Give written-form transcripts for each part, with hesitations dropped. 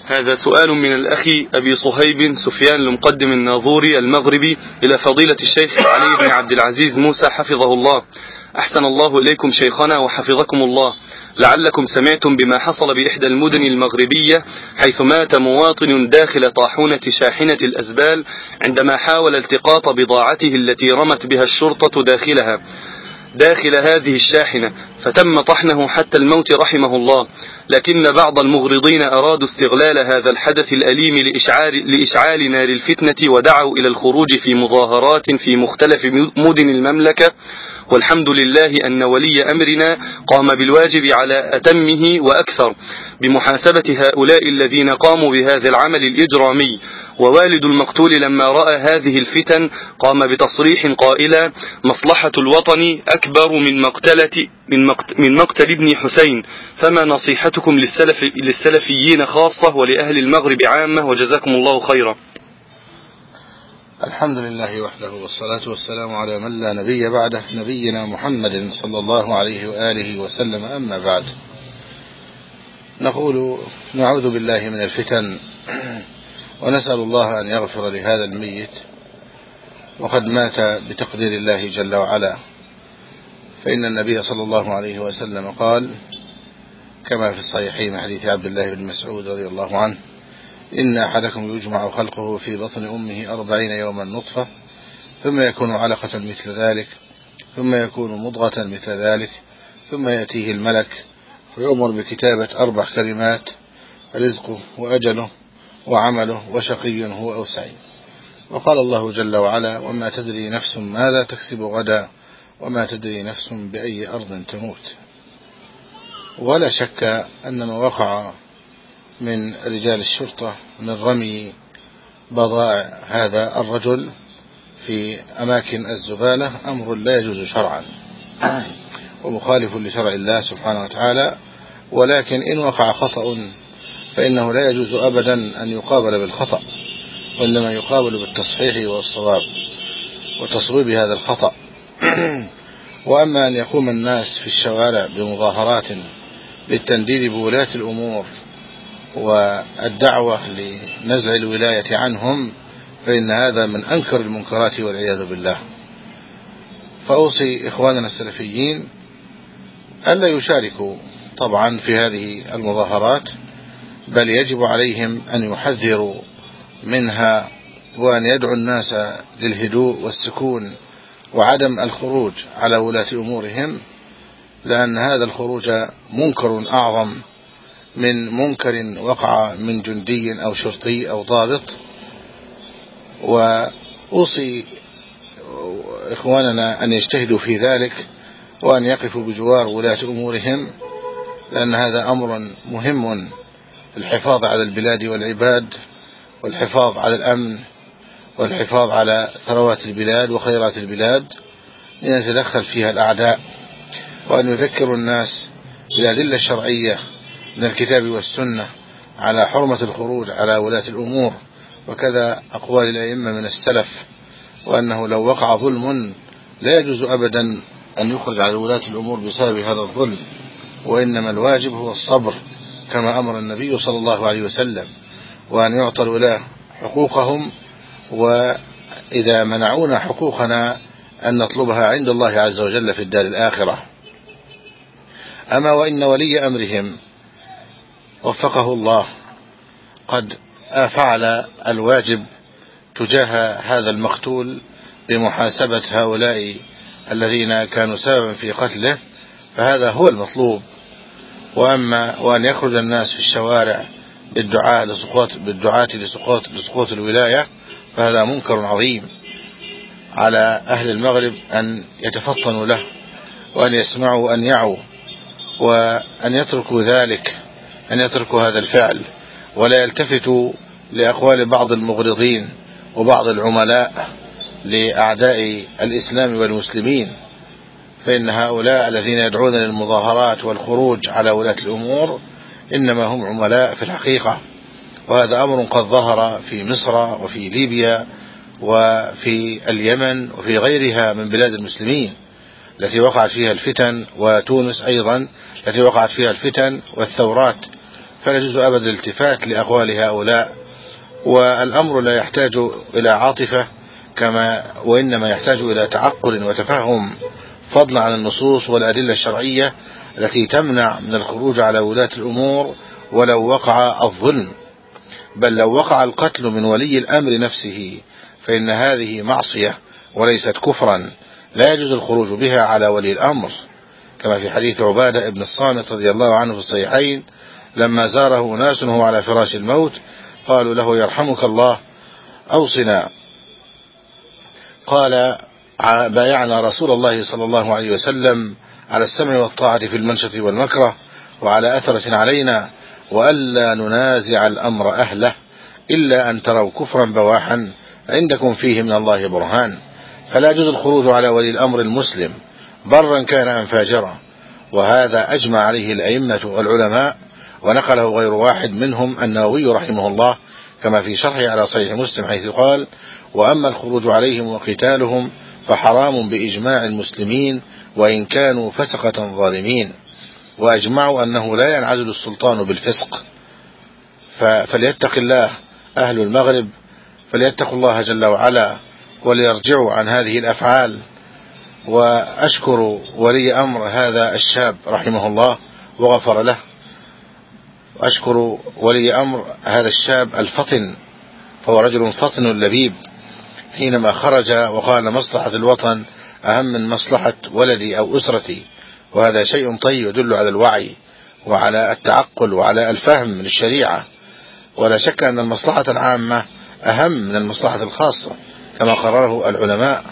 هذا سؤال من الأخ أبي صهيب سفيان المقدم الناظوري المغربي إلى فضيلة الشيخ علي بن عبد العزيز موسى حفظه الله. أحسن الله إليكم شيخنا وحفظكم الله. لعلكم سمعتم بما حصل بإحدى المدن المغربية حيث مات مواطن داخل طاحونة شاحنة الأزبال عندما حاول التقاط بضاعته التي رمت بها الشرطة داخل هذه الشاحنة، فتم طحنه حتى الموت رحمه الله. لكن بعض المغرضين أرادوا استغلال هذا الحدث الأليم لإشعال نار الفتنة، ودعوا إلى الخروج في مظاهرات في مختلف مدن المملكة. والحمد لله أن ولي أمرنا قام بالواجب على أتمه وأكثر بمحاسبة هؤلاء الذين قاموا بهذا العمل الإجرامي. ووالد المقتول لما رأى هذه الفتن قام بتصريح قائلا: مصلحة الوطن أكبر من مقتل ابن حسين. فما نصيحتكم للسلفيين خاصة ولأهل المغرب عامة؟ وجزاكم الله خيرا. الحمد لله وحده، والصلاة والسلام على من لا نبي بعده، نبينا محمد صلى الله عليه وآله وسلم. أما بعد، نقول نعوذ بالله من الفتن، ونسأل الله أن يغفر لهذا الميت، وقد مات بتقدير الله جل وعلا. فإن النبي صلى الله عليه وسلم قال كما في الصحيحين حديث عبد الله بن مسعود رضي الله عنه: إن أحدكم يجمع خلقه في بطن أمه 40 يوما نطفة، ثم يكون علقة مثل ذلك، ثم يكون مضغة مثل ذلك، ثم يأتيه الملك فيؤمر بكتابة 4 كلمات: رزقه وأجله وعمله وشقي هو أو سعيد. وقال الله جل وعلا: وما تدري نفس ماذا تكسب غدا، وما تدري نفس بأي أرض تموت. ولا شك أن ما وقع من رجال الشرطة من رمي بضائع هذا الرجل في أماكن الزبالة أمر لا يجوز شرعا ومخالف لشرع الله سبحانه وتعالى. ولكن إن وقع خطأ فإنه لا يجوز أبدا أن يقابل بالخطأ، وإنما يقابل بالتصحيح والصواب وتصويب هذا الخطأ. وأما أن يقوم الناس في الشوارع بمظاهرات للتنديد بولاة الأمور والدعوة لنزع الولاية عنهم، فإن هذا من أنكر المنكرات والعياذ بالله. فأوصي إخواننا السلفيين ألا يشاركوا طبعا في هذه المظاهرات، بل يجب عليهم أن يحذروا منها، وأن يدعو الناس للهدوء والسكون وعدم الخروج على ولاة أمورهم، لأن هذا الخروج منكر أعظم من منكر وقع من جندي أو شرطي أو ضابط. وأوصي إخواننا أن يجتهدوا في ذلك، وأن يقفوا بجوار ولاة أمورهم، لأن هذا أمر مهم للحفاظ على البلاد والعباد، والحفاظ على الأمن، والحفاظ على ثروات البلاد وخيرات البلاد، ليتدخل فيها الأعداء. وأن يذكروا الناس بالأدلة الشرعية من الكتاب والسنة على حرمة الخروج على ولاة الأمور، وكذا أقوال الأئمة من السلف، وأنه لو وقع ظلم لا يجوز أبدا أن يخرج على ولاة الأمور بسبب هذا الظلم، وإنما الواجب هو الصبر كما أمر النبي صلى الله عليه وسلم، وأن يعطى الولاة حقوقهم، وإذا منعونا حقوقنا أن نطلبها عند الله عز وجل في الدار الآخرة. أما وإن ولي أمرهم وفقه الله قد فعل الواجب تجاه هذا المقتول بمحاسبة هؤلاء الذين كانوا سببا في قتله، فهذا هو المطلوب. وأما وأن يخرج الناس في الشوارع بالدعاة لسقوط الولاية، فهذا منكر عظيم على أهل المغرب أن يتفطنوا له، وأن يسمعوا وأن يعوا، وأن يتركوا ذلك، أن يتركوا هذا الفعل، ولا يلتفتوا لأقوال بعض المغرضين وبعض العملاء لأعداء الإسلام والمسلمين. فإن هؤلاء الذين يدعون للمظاهرات والخروج على ولاة الأمور إنما هم عملاء في الحقيقة. وهذا أمر قد ظهر في مصر وفي ليبيا وفي اليمن وفي غيرها من بلاد المسلمين التي وقعت فيها الفتن، وتونس أيضا التي وقعت فيها الفتن والثورات فلا يجوز أبدا الالتفات لأقوال هؤلاء. والأمر لا يحتاج إلى عاطفة وإنما يحتاج إلى تعقل وتفهم، فضلا عن النصوص والأدلة الشرعية التي تمنع من الخروج على ولاة الأمور ولو وقع الظلم، بل لو وقع القتل من ولي الأمر نفسه فإن هذه معصية وليست كفرا، لا يجوز الخروج بها على ولي الأمر، كما في حديث عبادة ابن الصامت رضي الله عنه في الصحيحين لما زاره ناس وهو على فراش الموت قالوا له يرحمك الله أوصنا، قال بايعنا رسول الله صلى الله عليه وسلم على السمع والطاعة في المنشة والمكره وعلى أثرة علينا وألا ننازع الأمر أهله إلا أن تروا كفرا بواحا عندكم فيه من الله برهان. فلا يجوز الخروج على ولي الأمر المسلم برا كان أم فاجرا، وهذا أجمع عليه الأئمة والعلماء، ونقله غير واحد منهم النووي رحمه الله كما في شرحه على صحيح مسلم حيث قال: وأما الخروج عليهم وقتالهم فحرام بإجماع المسلمين وإن كانوا فسقة ظالمين. وأجمعوا أنه لا ينعزل السلطان بالفسق، فليتق الله أهل المغرب، فليتقوا الله جل وعلا وليرجعوا عن هذه الأفعال. وأشكر ولي أمر هذا الشاب رحمه الله وغفر له، وأشكر ولي أمر هذا الشاب الفطن، فهو رجل فطن لبيب، حينما خرج وقال مصلحة الوطن أهم من مصلحة ولدي أو أسرتي، وهذا شيء طيب يدل على الوعي وعلى التعقل وعلى الفهم من الشريعة. ولا شك أن المصلحة العامة أهم من المصلحة الخاصة كما قرره العلماء.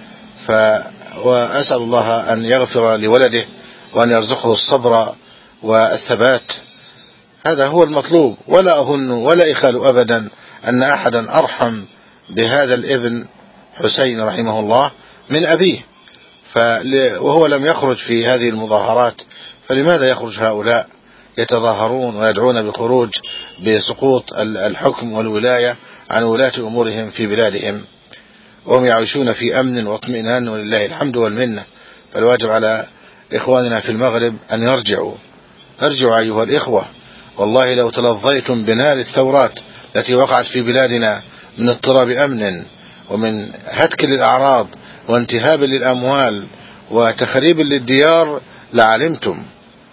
وأسأل الله أن يغفر لولده وأن يرزقه الصبر والثبات، هذا هو المطلوب. ولا أظن ولا إخال أبدا أن أحدا أرحم بهذا الابن حسين رحمه الله من أبيه، وهو لم يخرج في هذه المظاهرات، فلماذا يخرج هؤلاء يتظاهرون ويدعون بخروج بسقوط الحكم والولاية عن ولاة أمورهم في بلادهم وهم يعيشون في أمن واطمئنان ولله الحمد والمنة؟ فالواجب على إخواننا في المغرب أن يرجعوا أيها الإخوة، والله لو تلظيتم بنار الثورات التي وقعت في بلادنا من اضطراب أمن ومن هتك للأعراض وانتهاب للأموال وتخريب للديار لعلمتم.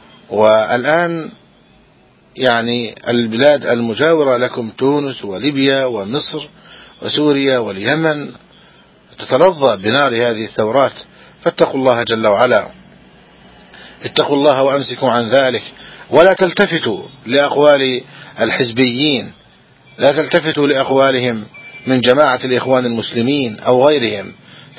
والآن يعني البلاد المجاورة لكم تونس وليبيا ومصر وسوريا واليمن تتلظى بنار هذه الثورات، فاتقوا الله جل وعلا، اتقوا الله وأمسكوا عن ذلك، ولا تلتفتوا لأقوال الحزبيين، لا تلتفتوا لأقوالهم من جماعة الإخوان المسلمين أو غيرهم،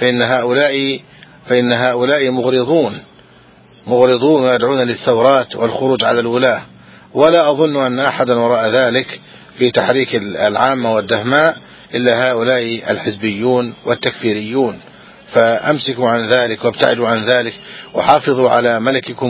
فإن هؤلاء مغرضون ويدعون للثورات والخروج على الولاة، ولا أظن أن أحدا وراء ذلك في تحريك العامة والدهماء إلا هؤلاء الحزبيون والتكفيريون. فأمسكوا عن ذلك وابتعدوا عن ذلك، وحافظوا على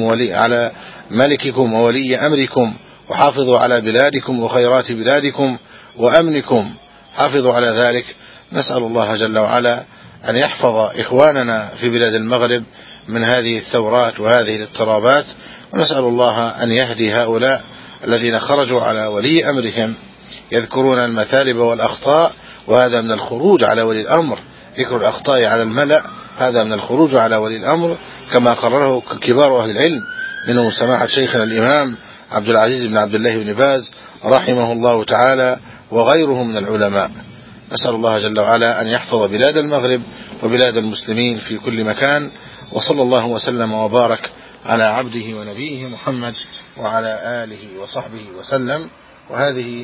ملككم وولي أمركم، وحافظوا على بلادكم وخيرات بلادكم وأمنكم، حافظوا على ذلك. نسأل الله جل وعلا أن يحفظ إخواننا في بلاد المغرب من هذه الثورات وهذه الاضطرابات، ونسأل الله أن يهدي هؤلاء الذين خرجوا على ولي أمرهم يذكرون المثالب والأخطاء، وهذا من الخروج على ولي الأمر. ذكر الأخطاء على الملأ هذا من الخروج على ولي الأمر، كما قرره كبار أهل العلم منهم سماحة شيخنا الإمام عبد العزيز بن عبد الله بن باز رحمه الله تعالى وغيره من العلماء. نسأل الله جل وعلا أن يحفظ بلاد المغرب وبلاد المسلمين في كل مكان، وصلى الله وسلم وبارك على عبده ونبيه محمد وعلى آله وصحبه وسلم. وهذه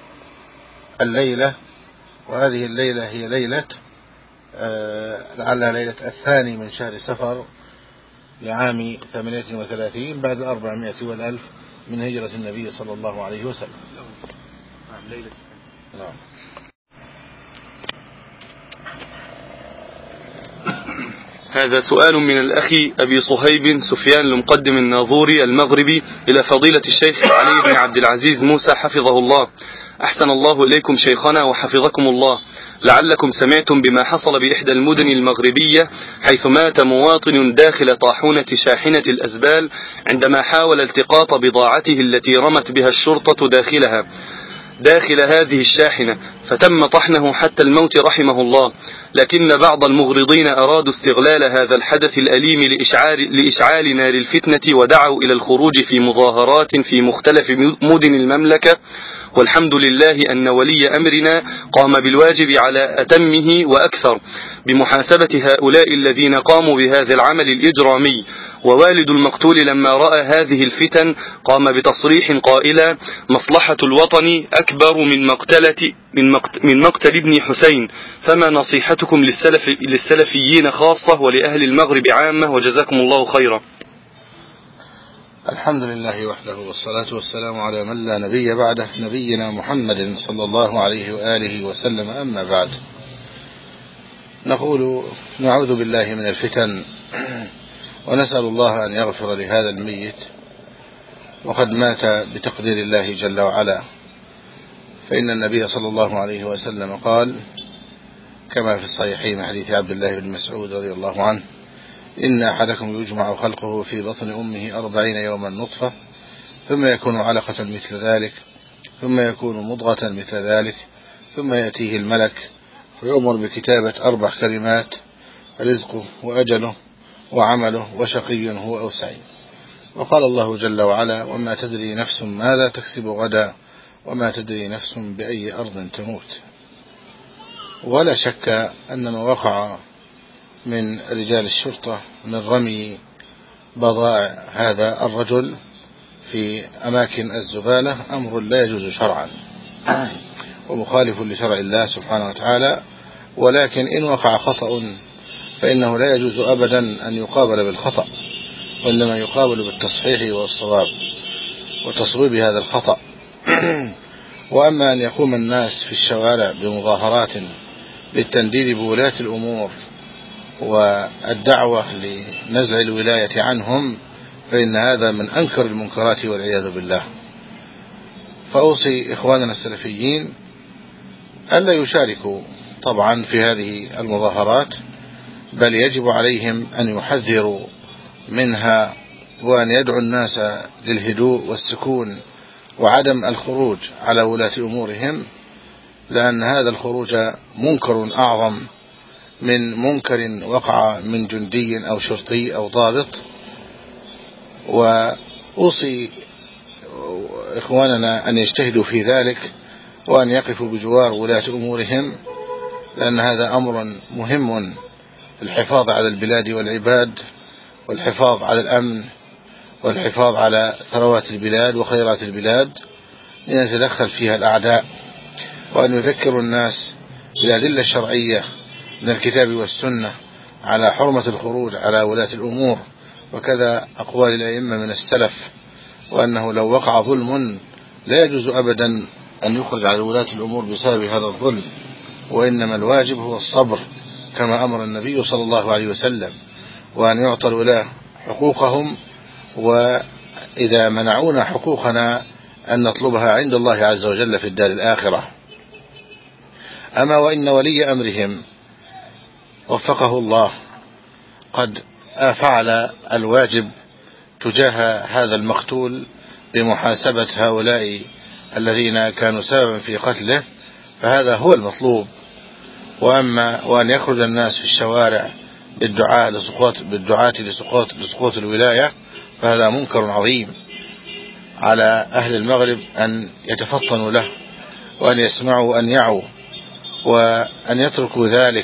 الليلة هي ليلة لعلها ليلة 2 من شهر سفر لعام 38 بعد 400 والألف من هجرة النبي صلى الله عليه وسلم. نعم. هذا سؤال من الأخ أبي صهيب سفيان المقدم الناظوري المغربي إلى فضيلة الشيخ علي بن عبد العزيز موسى حفظه الله: أحسن الله إليكم شيخنا وحفظكم الله. لعلكم سمعتم بما حصل بإحدى المدن المغربية، حيث مات مواطن داخل طاحونة شاحنة الأزبال عندما حاول التقاط بضاعته التي رمت بها الشرطة داخل هذه الشاحنة، فتم طحنه حتى الموت رحمه الله. لكن بعض المغرضين أرادوا استغلال هذا الحدث الأليم لإشعال نار الفتنة، ودعوا إلى الخروج في مظاهرات في مختلف مدن المملكة. والحمد لله أن ولي أمرنا قام بالواجب على أتمه وأكثر بمحاسبة هؤلاء الذين قاموا بهذا العمل الإجرامي. ووالد المقتول لما رأى هذه الفتن قام بتصريح قائلا: مصلحة الوطن أكبر من مقتل ابن حسين. فما نصيحتكم للسلفيين خاصة ولأهل المغرب عامة، وجزاكم الله خيرا. الحمد لله وحده، والصلاة والسلام على من لا نبي بعده، نبينا محمد صلى الله عليه وآله وسلم. أما بعد، نقول نعوذ بالله من الفتن، ونسأل الله أن يغفر لهذا الميت، وقد مات بتقدير الله جل وعلا. فإن النبي صلى الله عليه وسلم قال كما في الصحيحين حديث عبد الله بن مسعود رضي الله عنه: إن أحدكم يجمع خلقه في بطن أمه 40 يوما نطفة، ثم يكون علقة مثل ذلك، ثم يكون مضغة مثل ذلك، ثم يأتيه الملك فيؤمر بكتابة 4 كلمات: رزقه وأجله وعمله وشقي هو أو سعيد. وقال الله جل وعلا: وما تدري نفس ماذا تكسب غدا، وما تدري نفس بأي أرض تموت. ولا شك أن ما وقع من رجال الشرطة من رمي بضائع هذا الرجل في أماكن الزبالة أمر لا يجوز شرعا، ومخالف لشرع الله سبحانه وتعالى. ولكن إن وقع خطأ فإنه لا يجوز أبدا أن يقابل بالخطأ، وإنما يقابل بالتصحيح والصواب وتصويب هذا الخطأ. وأما أن يقوم الناس في الشوارع بمظاهرات للتنديد بولاة الأمور والدعوة لنزع الولاية عنهم، فإن هذا من أنكر المنكرات والعياذ بالله. فأوصي إخواننا السلفيين ألا يشاركوا طبعا في هذه المظاهرات، بل يجب عليهم أن يحذروا منها، وأن يدعو الناس للهدوء والسكون وعدم الخروج على ولاة أمورهم، لأن هذا الخروج منكر أعظم من منكر وقع من جندي أو شرطي أو ضابط. وأوصي إخواننا أن يجتهدوا في ذلك، وأن يقفوا بجوار ولاة أمورهم، لأن هذا أمر مهم للحفاظ على البلاد والعباد، والحفاظ على الأمن، والحفاظ على ثروات البلاد وخيرات البلاد، ليتدخل فيها الأعداء. وأن يذكروا الناس بالأدلة الشرعية من الكتاب والسنة على حرمة الخروج على ولاة الأمور، وكذا أقوال الأئمة من السلف، وأنه لو وقع ظلم لا يجوز أبدا أن يخرج على ولاة الأمور بسبب هذا الظلم، وإنما الواجب هو الصبر كما أمر النبي صلى الله عليه وسلم، وأن يعطى الولاة حقوقهم، وإذا منعونا حقوقنا أن نطلبها عند الله عز وجل في الدار الآخرة. أما وإن ولي أمرهم وفقه الله قد فعل الواجب تجاه هذا المقتول بمحاسبة هؤلاء الذين كانوا سببا في قتله، فهذا هو المطلوب. وأما وأن يخرج الناس في الشوارع بالدعاة لسقوط الولاية، فهذا منكر عظيم على أهل المغرب أن يتفطنوا له، وأن يسمعوا وأن يعوا، وأن يتركوا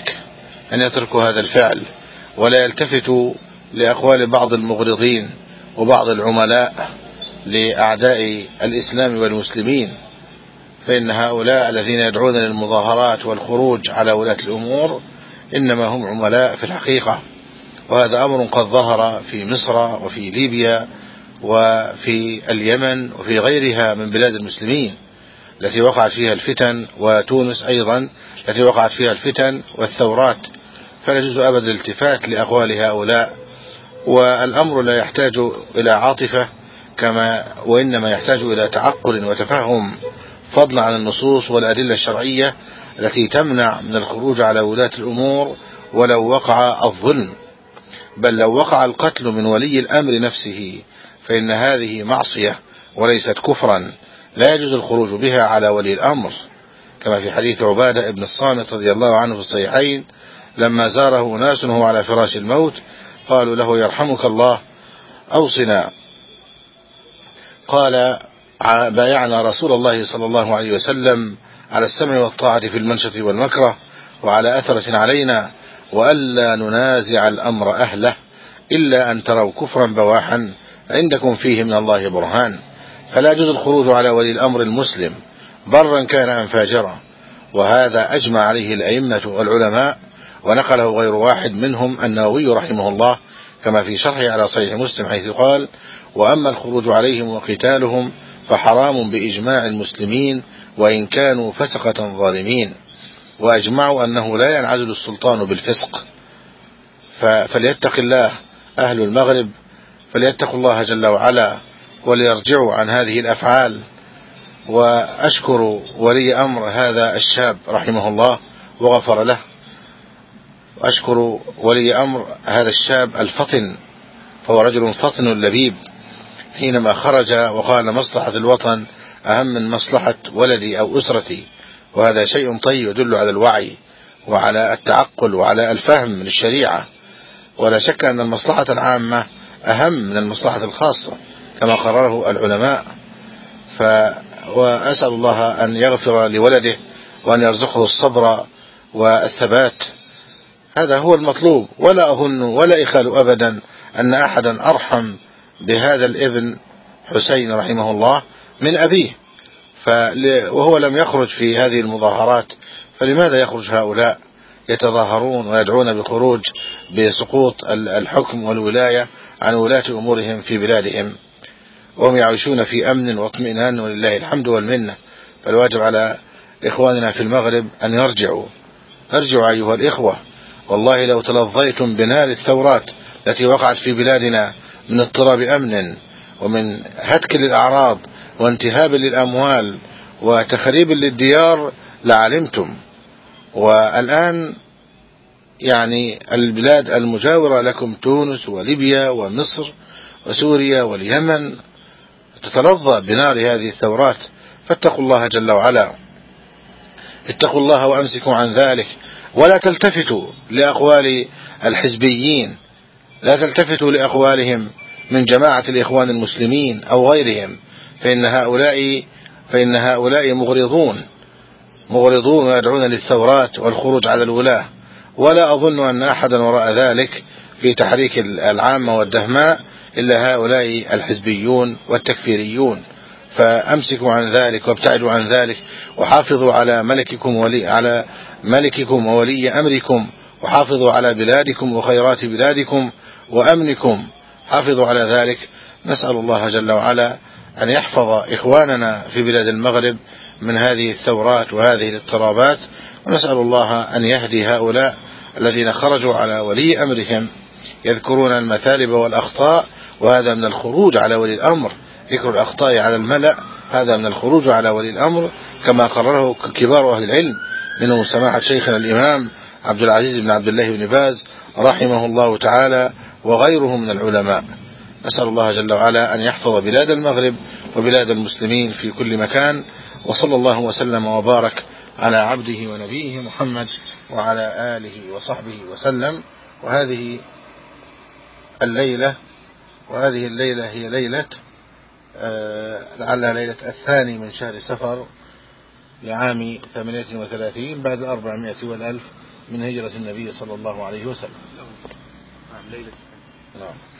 هذا الفعل، ولا يلتفتوا لأقوال بعض المغرضين وبعض العملاء لأعداء الإسلام والمسلمين. فإن هؤلاء الذين يدعون للمظاهرات والخروج على ولاة الأمور إنما هم عملاء في الحقيقة. وهذا أمر قد ظهر في مصر وفي ليبيا وفي اليمن وفي غيرها من بلاد المسلمين التي وقعت فيها الفتن، وتونس أيضا التي وقعت فيها الفتن والثورات. فلا يجوز أبدا الالتفات لأقوال هؤلاء. والأمر لا يحتاج إلى عاطفة وإنما يحتاج إلى تعقل وتفهم. فضلا عن النصوص والأدلة الشرعية التي تمنع من الخروج على ولاة الأمور ولو وقع الظلم، بل لو وقع القتل من ولي الأمر نفسه فإن هذه معصية وليست كفرا لا يجوز الخروج بها على ولي الأمر، كما في حديث عبادة ابن الصامت رضي الله عنه في الصحيحين لما زاره ناس وهو على فراش الموت قالوا له يرحمك الله أوصنا، قال بايعنا رسول الله صلى الله عليه وسلم على السمع والطاعة في المنشط والمكره وعلى أثرة علينا وألا ننازع الأمر أهله إلا أن تروا كفرا بواحا عندكم فيه من الله برهان. فلا يجوز الخروج على ولي الأمر المسلم برا كان أم فاجرا، وهذا أجمع عليه الأئمة والعلماء، ونقله غير واحد منهم النووي رحمه الله كما في شرحه على صحيح مسلم حيث قال: وأما الخروج عليهم وقتالهم فحرام بإجماع المسلمين وإن كانوا فسقة ظالمين. وأجمعوا أنه لا ينعزل السلطان بالفسق، فليتق الله أهل المغرب، فليتقوا الله جل وعلا وليرجعوا عن هذه الأفعال. وأشكر ولي أمر هذا الشاب رحمه الله وغفر له، وأشكر ولي أمر هذا الشاب الفطن، فهو رجل فطن لبيب، حينما خرج وقال مصلحة الوطن أهم من مصلحة ولدي أو أسرتي، وهذا شيء طيب يدل على الوعي وعلى التعقل وعلى الفهم من الشريعة، ولا شك أن المصلحة العامة أهم من المصلحة الخاصة كما قرره العلماء. وأسأل الله أن يغفر لولده وأن يرزقه الصبر والثبات، هذا هو المطلوب. ولا أظن ولا إخال أبدا أن أحدا أرحم بهذا الابن حسين رحمه الله من أبيه، وهو لم يخرج في هذه المظاهرات، فلماذا يخرج هؤلاء يتظاهرون ويدعون بخروج بسقوط الحكم والولاية عن ولاة أمورهم في بلادهم وهم يعيشون في أمن واطمئنان ولله الحمد والمنة؟ فالواجب على إخواننا في المغرب أن ارجعوا أيها الإخوة، والله لو تلظيتم بنار الثورات التي وقعت في بلادنا من اضطراب أمن ومن هتك للأعراض وانتهاب للأموال وتخريب للديار لعلمتم. والآن يعني البلاد المجاورة لكم تونس وليبيا ومصر وسوريا واليمن تتلظى بنار هذه الثورات، فاتقوا الله جل وعلا، اتقوا الله وأمسكوا عن ذلك، ولا تلتفتوا لأقوال الحزبيين، لا تلتفتوا لأقوالهم من جماعة الإخوان المسلمين أو غيرهم، فإن هؤلاء مغرضون ويدعون للثورات والخروج على الولاة، ولا أظن أن أحدا وراء ذلك في تحريك العامة والدهماء إلا هؤلاء الحزبيون والتكفيريون. فأمسكوا عن ذلك وابتعدوا عن ذلك، وحافظوا على ملككم وولي أمركم، وحافظوا على بلادكم وخيرات بلادكم وأمنكم، حافظوا على ذلك. نسأل الله جل وعلا أن يحفظ إخواننا في بلاد المغرب من هذه الثورات وهذه الاضطرابات، ونسأل الله أن يهدي هؤلاء الذين خرجوا على ولي أمرهم يذكرون المثالب والأخطاء، وهذا من الخروج على ولي الأمر. ذكر الأخطاء على الملأ هذا من الخروج على ولي الأمر، كما قرره كبار أهل العلم منهم سماحة شيخنا الإمام عبد العزيز بن عبد الله بن باز رحمه الله تعالى وغيره من العلماء. نسأل الله جل وعلا أن يحفظ بلاد المغرب وبلاد المسلمين في كل مكان، وصلى الله وسلم وبارك على عبده ونبيه محمد وعلى آله وصحبه وسلم. وهذه الليلة هي ليلة لعلها ليلة 2 من شهر سفر لعام 38 بعد 400 والألف من هجرة النبي صلى الله عليه وسلم.